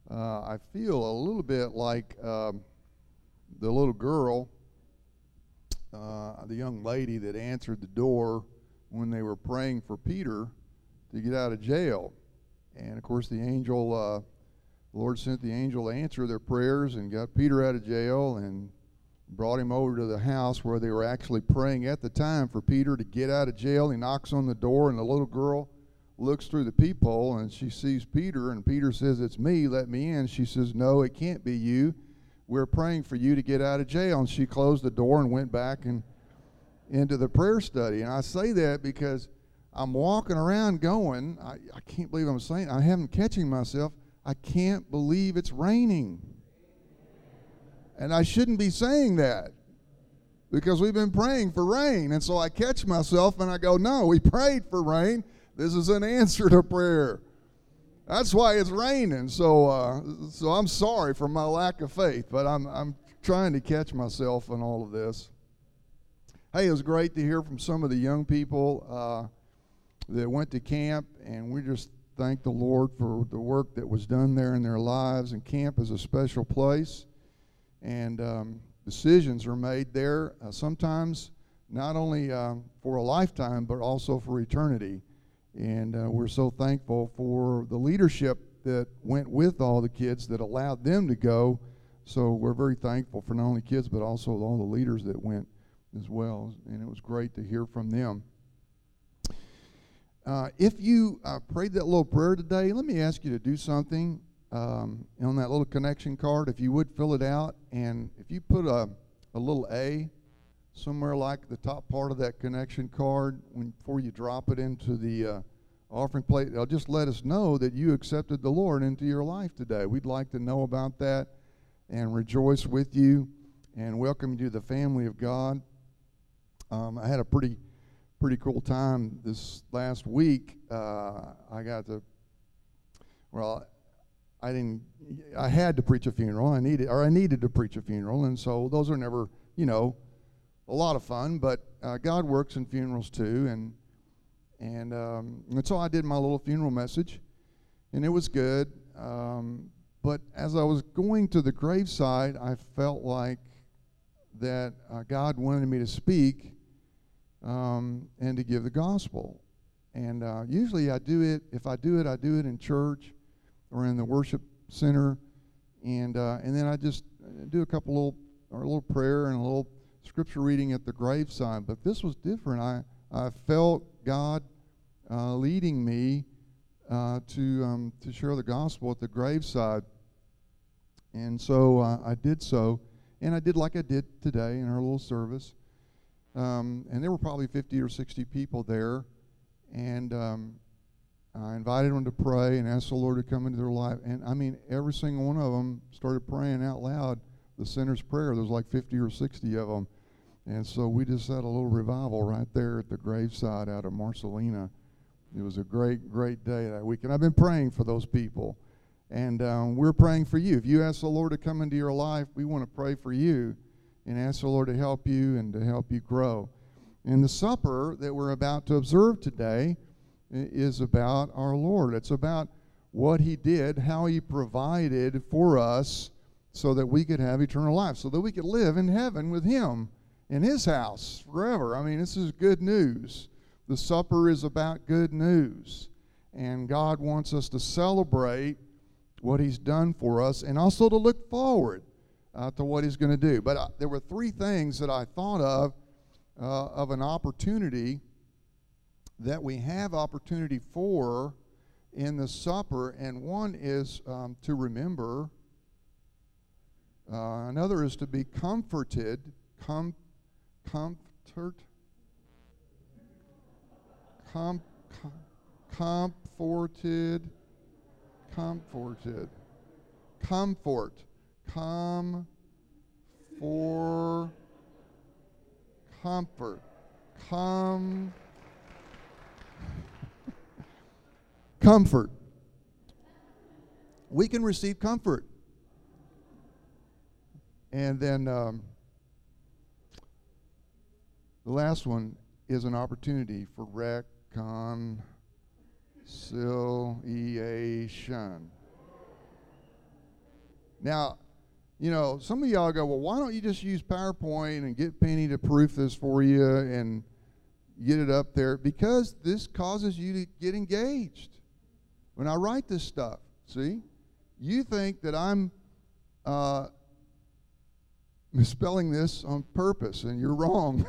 I feel a little bit like the little girl, the young lady that answered the door when they were praying for Peter to get out of jail. And of course, the Lord sent the angel to answer their prayers and got Peter out of jail and brought him over to the house where they were actually praying at the time for Peter to get out of jail. He knocks on the door, and the little girl looks through the peephole, and she sees Peter, and Peter says, "It's me, let me in." She says, "No, it can't be you. We're praying for you to get out of jail." And she closed the door and went back and into the prayer study. And I say that because I'm walking around going, I can't believe I'm saying, I haven't catching myself, I can't believe it's raining. And I shouldn't be saying that because we've been praying for rain. And so I catch myself and I go, no, we prayed for rain. This is an answer to prayer. That's why it's raining. So I'm sorry for my lack of faith, but I'm trying to catch myself in all of this. Hey, it was great to hear from some of the young people that went to camp, and we just thank the Lord for the work that was done there in their lives. And camp is a special place, and decisions are made there sometimes not only for a lifetime but also for eternity. And we're so thankful for the leadership that went with all the kids that allowed them to go. So we're very thankful for not only kids but also all the leaders that went as well. And it was great to hear from them. If you prayed that little prayer today, let me ask you to do something on that little connection card. If you would, fill it out. And if you put a little A somewhere like the top part of that connection card before you drop it into the offering plate, it'll just let us know that you accepted the Lord into your life today. We'd like to know about that and rejoice with you and welcome you to the family of God. I had a pretty cool time this last week. I had to preach a funeral. I needed to preach a funeral, and so those are never, a lot of fun, but God works in funerals too, and so I did my little funeral message, and it was good. But as I was going to the graveside, I felt like that God wanted me to speak and to give the gospel. And usually I do it. If I do it, I do it in church or in the worship center, and then I just do a little prayer and a little scripture reading at the graveside. But this was different. I felt God leading me to share the gospel at the graveside, and so I did so, and I did like I did today in our little service. And there were probably 50 or 60 people there, and I invited them to pray and asked the Lord to come into their life. And I mean, every single one of them started praying out loud the sinner's prayer. There was like 50 or 60 of them. And so we just had a little revival right there at the graveside out of Marcelina. It was a great, great day that week. And I've been praying for those people. And we're praying for you. If you ask the Lord to come into your life, we want to pray for you and ask the Lord to help you and to help you grow. And the supper that we're about to observe today is about our Lord. It's about what He did, how He provided for us so that we could have eternal life, so that we could live in heaven with Him in His house forever. I mean, this is good news. The supper is about good news. And God wants us to celebrate what He's done for us and also to look forward to what He's going to do. But there were three things that I thought of an opportunity that we have opportunity for in the supper, and one is to remember. Another is to be comforted, comforted, comfort. We can receive comfort. And then the last one is an opportunity for reconciliation. Now, you know, some of y'all go, well, why don't you just use PowerPoint and get Penny to proof this for you and get it up there? Because this causes you to get engaged. When I write this stuff, see, you think that I'm misspelling this on purpose, and you're wrong.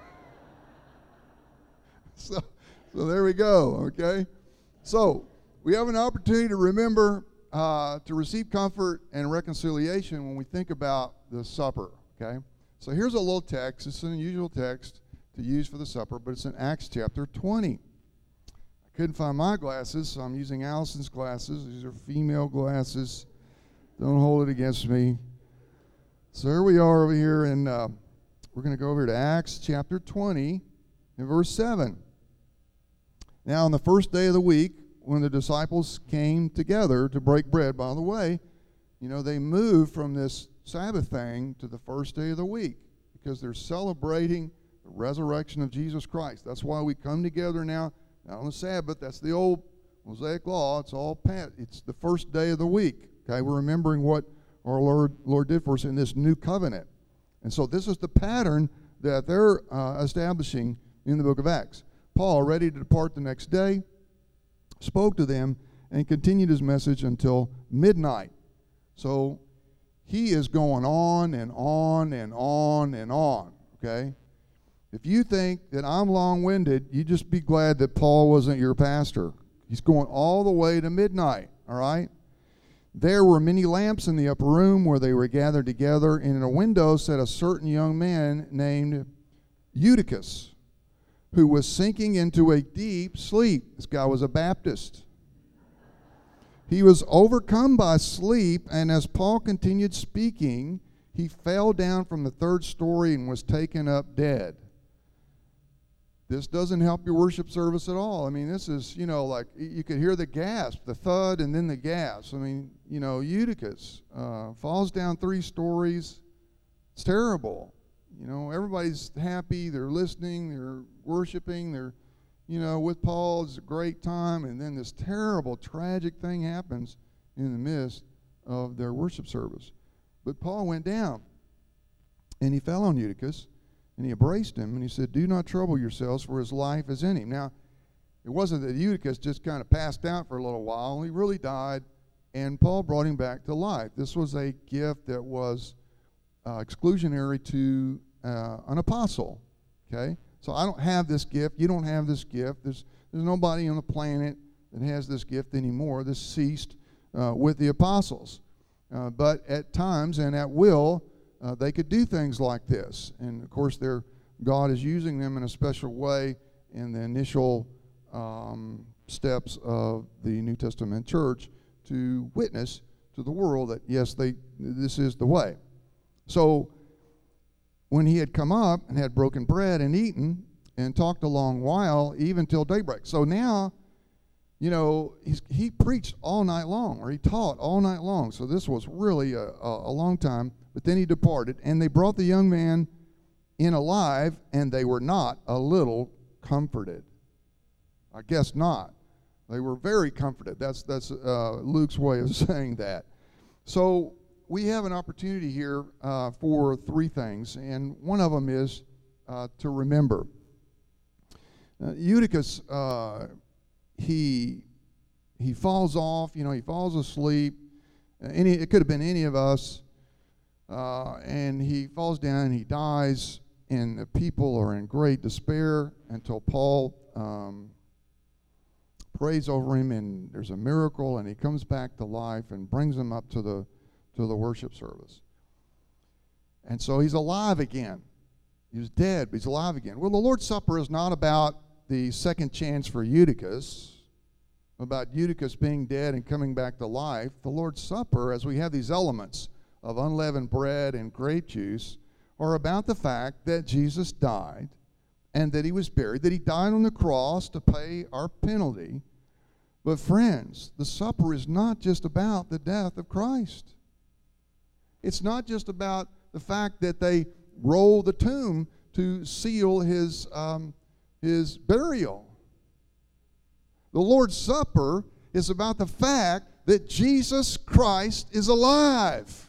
So there we go, okay? So we have an opportunity to remember to receive comfort and reconciliation when we think about the supper, okay? So here's a little text. It's an unusual text to use for the supper, but it's in Acts chapter 20. I couldn't find my glasses, so I'm using Allison's glasses. These are female glasses. Don't hold it against me. So here we are over here, and we're going to go over to Acts chapter 20 and verse 7. Now, on the first day of the week, when the disciples came together to break bread, by the way, you know, they moved from this Sabbath thing to the first day of the week because they're celebrating the resurrection of Jesus Christ. That's why we come together now, not on the Sabbath. That's the old Mosaic law. It's all it's the first day of the week. Okay, we're remembering what our Lord did for us in this new covenant. And so this is the pattern that they're establishing in the book of Acts. Paul, ready to depart the next day, spoke to them and continued his message until midnight. So he is going on and on and on and on, okay? If you think that I'm long-winded, you just be glad that Paul wasn't your pastor. He's going all the way to midnight, all right? There were many lamps in the upper room where they were gathered together, and in a window sat a certain young man named Eutychus, who was sinking into a deep sleep. This guy was a Baptist. He was overcome by sleep, and as Paul continued speaking, he fell down from the third story and was taken up dead. This doesn't help your worship service at all. I mean, this is, you know, like you could hear the gasp, the thud, and then the gasp. I mean, you know, Eutychus falls down 3 stories. It's terrible. You know, everybody's happy. They're listening. They're worshiping. They're, you know, with Paul. It's a great time. And then this terrible, tragic thing happens in the midst of their worship service. But Paul went down, and he fell on Eutychus, and he embraced him, and he said, "Do not trouble yourselves, for his life is in him." Now, it wasn't that Eutychus just kind of passed out for a little while. He really died, and Paul brought him back to life. This was a gift that was exclusionary to an apostle, okay? So I don't have this gift. You don't have this gift. There's nobody on the planet that has this gift anymore. This ceased with the apostles. But at times and at will, they could do things like this. And, of course, God is using them in a special way in the initial steps of the New Testament church to witness to the world that, yes, this is the way. So when he had come up and had broken bread and eaten and talked a long while, even till daybreak. So now, you know, he preached all night long, or he taught all night long. So this was really a long time. But then he departed, and they brought the young man in alive, and they were not a little comforted. I guess not. They were very comforted. That's Luke's way of saying that. So we have an opportunity here for 3 things, and one of them is to remember. Eutychus, he falls off. You know, he falls asleep. It could have been any of us. And he falls down and he dies, and the people are in great despair until Paul prays over him, and there's a miracle, and he comes back to life and brings him up to the worship service. And so he's alive again. He was dead, but he's alive again. Well, the Lord's Supper is not about the second chance for Eutychus, about Eutychus being dead and coming back to life. The Lord's Supper, as we have these elements of unleavened bread and grape juice, are about the fact that Jesus died and that he was buried, that he died on the cross to pay our penalty. But friends, the supper is not just about the death of Christ. It's not just about the fact that they rolled the tomb to seal his burial. The Lord's Supper is about the fact that Jesus Christ is alive.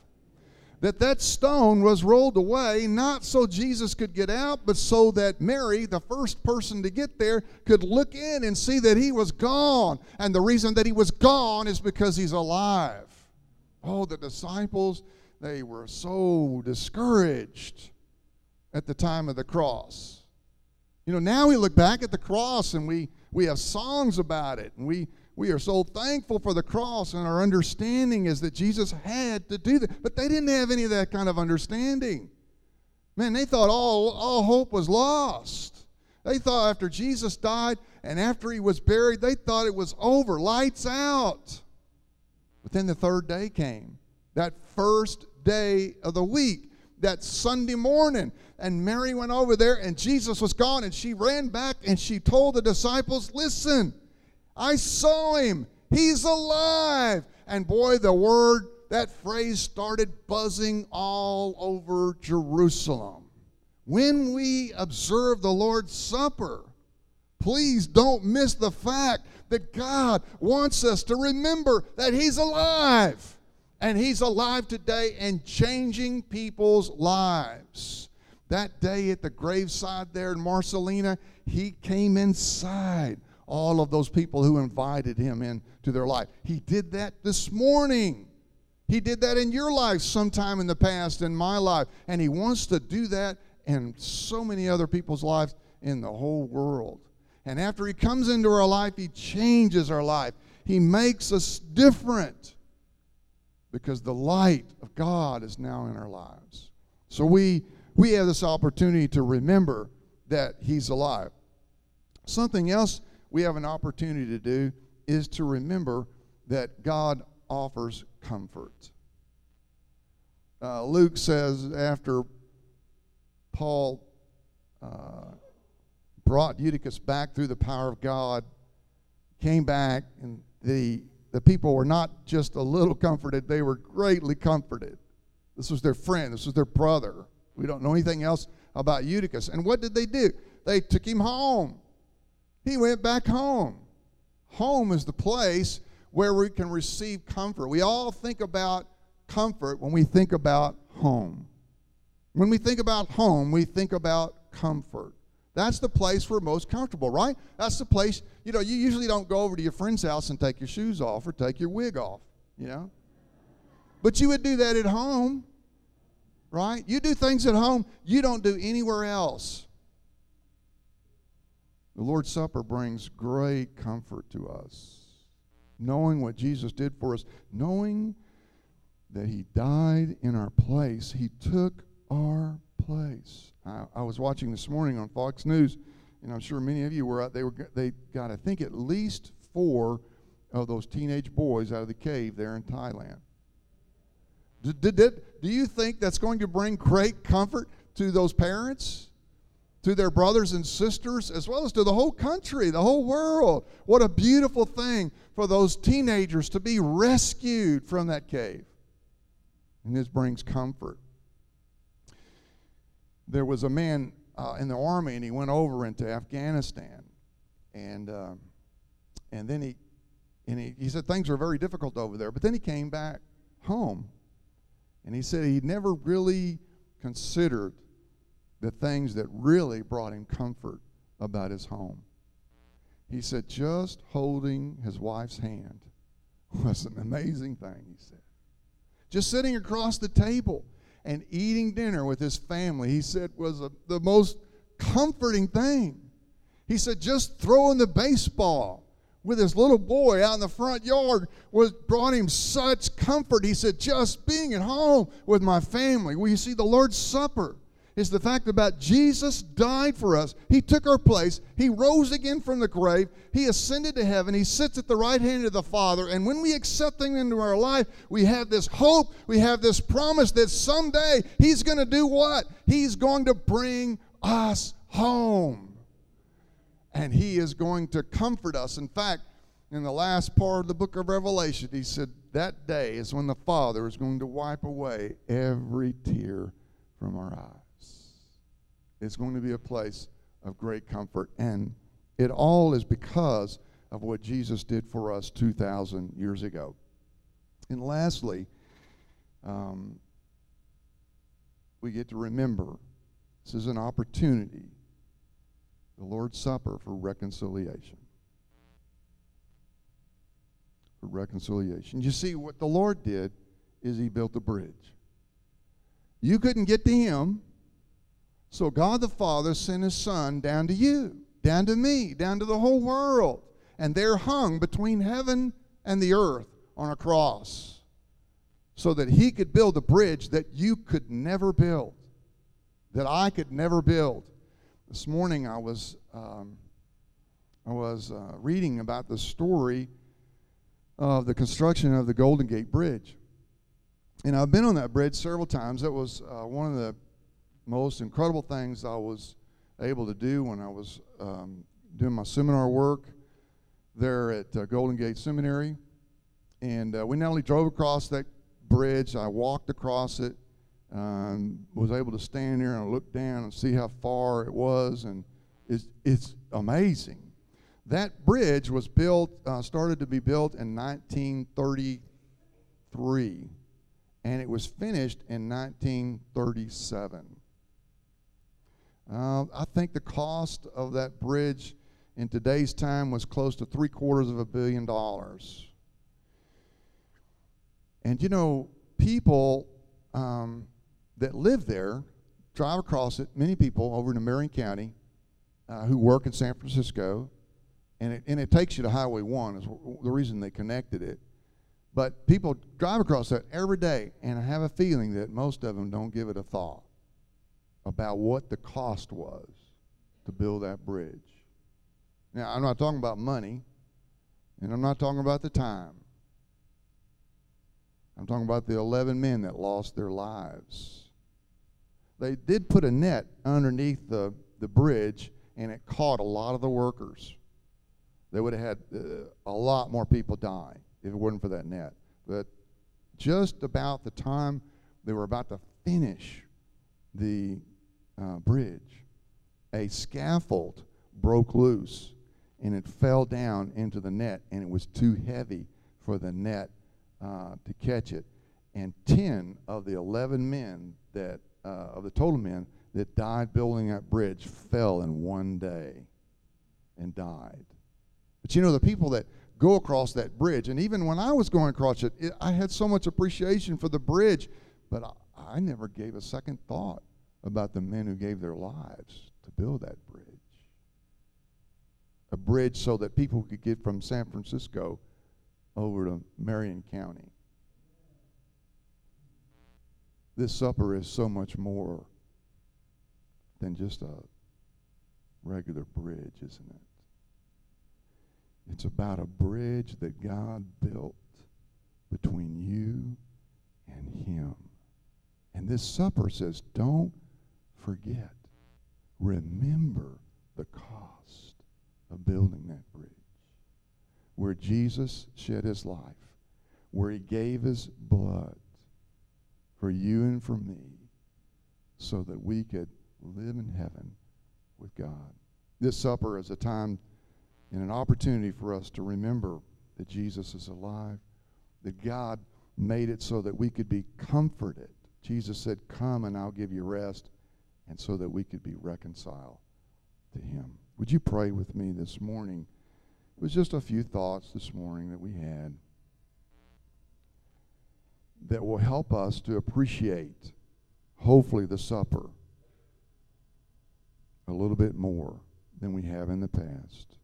That stone was rolled away, not so Jesus could get out, but so that Mary, the first person to get there, could look in and see that he was gone. And the reason that he was gone is because he's alive. Oh, the disciples, they were so discouraged at the time of the cross. You know, now we look back at the cross and we have songs about it, and we are so thankful for the cross, and our understanding is that Jesus had to do that. But they didn't have any of that kind of understanding. Man, they thought all hope was lost. They thought after Jesus died and after he was buried, they thought it was over, lights out. But then the third day came, that first day of the week, that Sunday morning, and Mary went over there and Jesus was gone, and she ran back and she told the disciples, listen, I saw him. He's alive. And boy, that phrase started buzzing all over Jerusalem. When we observe the Lord's Supper, please don't miss the fact that God wants us to remember that he's alive. And he's alive today and changing people's lives. That day at the graveside there in Marcelina, he came inside all of those people who invited him into their life. He did that this morning. He did that in your life sometime in the past, in my life. And he wants to do that in so many other people's lives in the whole world. And after he comes into our life, he changes our life. He makes us different because the light of God is now in our lives. So we have this opportunity to remember that he's alive. Something else we have an opportunity to do is to remember that God offers comfort. Luke says after Paul brought Eutychus back through the power of God, came back, and the people were not just a little comforted, they were greatly comforted. This was their friend, this was their brother. We don't know anything else about Eutychus. And what did they do? They took him home. He went back home. Home is the place where we can receive comfort. We all think about comfort when we think about home. When we think about home, we think about comfort. That's the place we're most comfortable, right? That's the place, you usually don't go over to your friend's house and take your shoes off or take your wig off, But you would do that at home, right? You do things at home you don't do anywhere else. The Lord's Supper brings great comfort to us. Knowing what Jesus did for us, knowing that he died in our place. He took our place. I was watching this morning on Fox News, and I'm sure many of you were out. They got, I think, at least 4 of those teenage boys out of the cave there in Thailand. Do you think that's going to bring great comfort to those parents? To their brothers and sisters, as well as to the whole country, the whole world. What a beautiful thing for those teenagers to be rescued from that cave. And this brings comfort. There was a man in the army, and he went over into Afghanistan. And then he said things were very difficult over there. But then he came back home. And he said he never really considered the things that really brought him comfort about his home. He said just holding his wife's hand was an amazing thing, he said. Just sitting across the table and eating dinner with his family, he said, was the most comforting thing. He said just throwing the baseball with his little boy out in the front yard brought him such comfort. He said just being at home with my family. Well, you see, the Lord's Supper is the fact about Jesus died for us. He took our place. He rose again from the grave. He ascended to heaven. He sits at the right hand of the Father. And when we accept him into our life, we have this hope. We have this promise that someday he's going to do what? He's going to bring us home. And he is going to comfort us. In fact, in the last part of the book of Revelation, he said that day is when the Father is going to wipe away every tear from our eyes. It's going to be a place of great comfort. And it all is because of what Jesus did for us 2,000 years ago. And lastly, we get to remember this is an opportunity, the Lord's Supper, for reconciliation. For reconciliation. You see, what the Lord did is he built a bridge. You couldn't get to him, so God the Father sent his Son down to you, down to me, down to the whole world. And they're hung between heaven and the earth on a cross so that he could build a bridge that you could never build, that I could never build. This morning I was reading about the story of the construction of the Golden Gate Bridge. And I've been on that bridge several times. That was one of the most incredible things I was able to do when I was doing my seminar work there at Golden Gate Seminary. And we not only drove across that bridge, I walked across it, was able to stand there and look down and see how far it was, and it's amazing. That bridge was started to be built in 1933, and it was finished in 1937. I think the cost of that bridge in today's time was close to $750 million. And you know, people that live there drive across it, many people over in Marion County who work in San Francisco, and it takes you to Highway 1 is the reason they connected it. But people drive across that every day, and I have a feeling that most of them don't give it a thought about what the cost was to build that bridge. Now, I'm not talking about money, and I'm not talking about the time. I'm talking about the 11 men that lost their lives. They did put a net underneath the bridge, and it caught a lot of the workers. They would have had a lot more people die if it wasn't for that net. But just about the time they were about to finish the bridge, a scaffold broke loose, and it fell down into the net, and it was too heavy for the net to catch it. And 10 of the 11 men of the total men that died building that bridge fell in one day and died. But you know, the people that go across that bridge, and even when I was going across it, I had so much appreciation for the bridge, but I never gave a second thought about the men who gave their lives to build that bridge. A bridge so that people could get from San Francisco over to Marion County. This supper is so much more than just a regular bridge, isn't it? It's about a bridge that God built between you and him. And this supper says, don't forget. Remember the cost of building that bridge. Where Jesus shed his life, where he gave his blood for you and for me, so that we could live in heaven with God. This supper is a time and an opportunity for us to remember that Jesus is alive, that God made it so that we could be comforted. Jesus said, come and I'll give you rest, and so that we could be reconciled to him. Would you pray with me this morning? It was just a few thoughts this morning that we had that will help us to appreciate, hopefully, the supper a little bit more than we have in the past.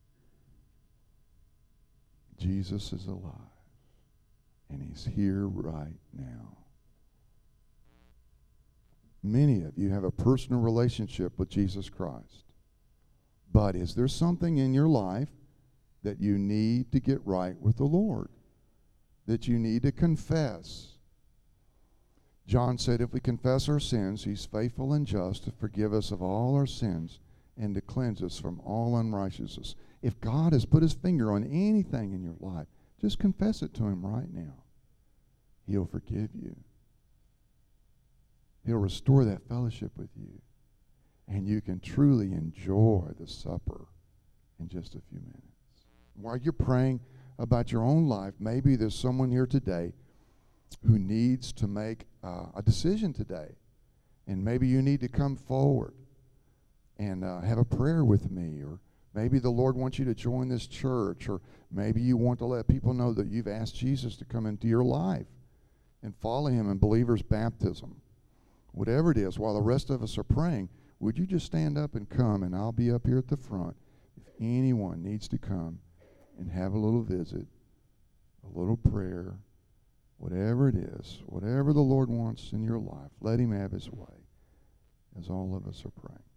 Jesus is alive, and he's here right now. Many of you have a personal relationship with Jesus Christ. But is there something in your life that you need to get right with the Lord, that you need to confess? John said, if we confess our sins, he's faithful and just to forgive us of all our sins and to cleanse us from all unrighteousness. If God has put his finger on anything in your life, just confess it to him right now. He'll forgive you. He'll restore that fellowship with you. And you can truly enjoy the supper in just a few minutes. While you're praying, about your own life. Maybe there's someone here today who needs to make a decision today. And maybe you need to come forward and have a prayer with me. Or maybe the Lord wants you to join this church. Or maybe you want to let people know that you've asked Jesus to come into your life and follow him in believer's baptism. Whatever it is, while the rest of us are praying, would you just stand up and come, and I'll be up here at the front. If anyone needs to come and have a little visit, a little prayer, whatever it is, whatever the Lord wants in your life, let him have his way as all of us are praying.